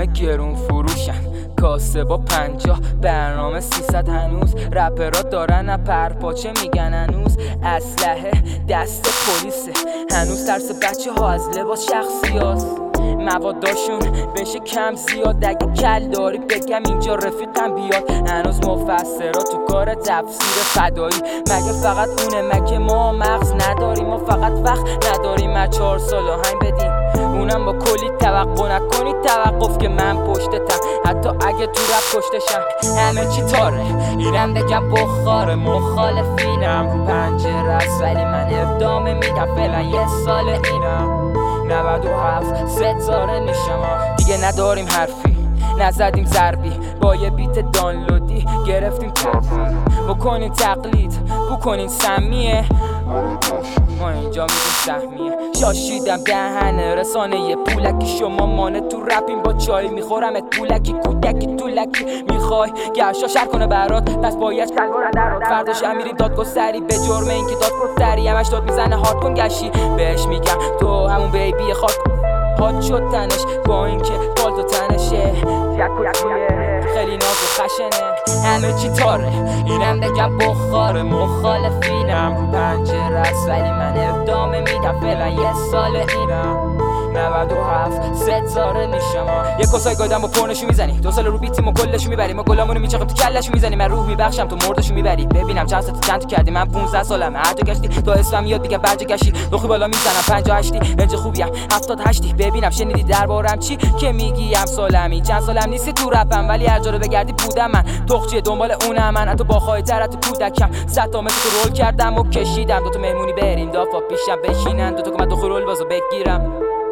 همه گرون فروشن، کاسه با 50 برنامه 300. هنوز رپرها دارن پرپاچه میگن، هنوز اسلحه دست پلیسه، هنوز ترس بچه ها از لباس شخصیاست، مواداشون بشه کم زیاد. اگه کل داری بگم اینجا رفیقم بیاد. هنوز مفسرها تو کار تفسیر فدایی، مگه فقط اونه؟ مگه ما مغز نداریم؟ ما فقط وقت نداریم 4 سال آهنگ بدیم، اونم با کلی توقع. نکنید توقف که من پشتتم، حتی اگه تو رپ کشتشم. همه چی تاره، اینم بگم بخاره، مخالفینم رو پنجره است ولی من ادامه میدم. فعلا یه سال اینم 97 ستاره میشم. دیگه نداریم حرفی، نزدیم ضربی، با یه بیت دانلودی گرفتیم ترفی. بکنین تقلید، بکنین سمیه، ما اینجا میگیم سهمیه. شاشیدم دهنه رسانه یه پولکی، شما مانه تو رپیم با چای میخورمت پولکی. کودکی طولکی میخوای گرشا شر کنه برات، پس باید شلوار درات. فرداش میریم دادگستری به جرم اینکه دادگستری همش داد میزنه هارد کن گشی. بهش میگم تو همون بیبی خاک هات شد تنش، با اینکه بالتو تنشه خیلی ناز و خشنه. همه چی تاره، اینم بگم بخاره، مخالفینم رو پنجره است ولی من ادامه میدم. فعلا یه سال اینم 97 ستاره میشم. یه کسای گادم با پرنشو میزنی، 2 سال رو بیتیم و کلشو میبری، ما گلامونو میچاقیم تو کلشو میزنی. من روح میبخشم تو مردشو میبری. ببینم چند ساعت چند تو کردی، من 15 سالمه هر جا گشتی تا اسمم یاد میگم برجا گشتی. لخی بالا میزنم 58 رنج خوبیم 78. ببینم شنیدی دربارم چی که میگیم؟ سالمی چند سالم نیستی تو رپم ولی هر جا رو بگردی بودم من. تخچه دنبال اونم من، تو با خواهی‌تر تو کودکم 100 تا متر تو رول کردم و کشیدم. 2 تا مهمونی بریم دافا پیشم بشینن، 2 تا کمد تو رول بازو بگیرم.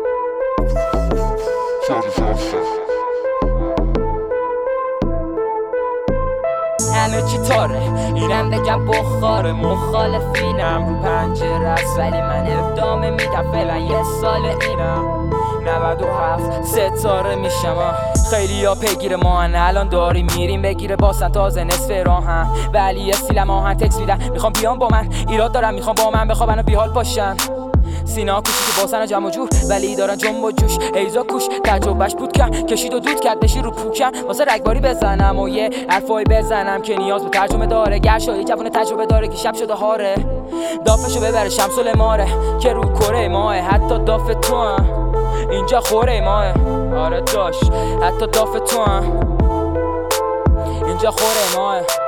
همه چی تاره، اینم بگم بخاره، مخالفینم رو پنجره است ولی من ادامه میدم. فعلا یه سال اینم 97 ستاره میشم. خیلی ها پیگیر ما هن، الان داریم میریم بگیره باسن تازه نصف راهن، ولی استیلم آهن تکس میدن میخوام بیان با من. ایراد دارم میخوام با من بخوابن و بیحال پاشن. سینا کوچیک باسن و جمع و جور ولی دارن جنب و جوش. ایزا کوش تجربهش بود کم، کشید و دود کرد بشی رو پوکم. واسه رگباری بزنم و یه حرفایی بزنم که نیاز به ترجمه داره. گرشا یه جوون تجربه داره که شب شده هاره، دافشو ببره شمسول ماره که رو کره ماه. حتی داف تو هم اینجا خوره ماه. آره داش حتی داف تو هم اینجا خوره ماه.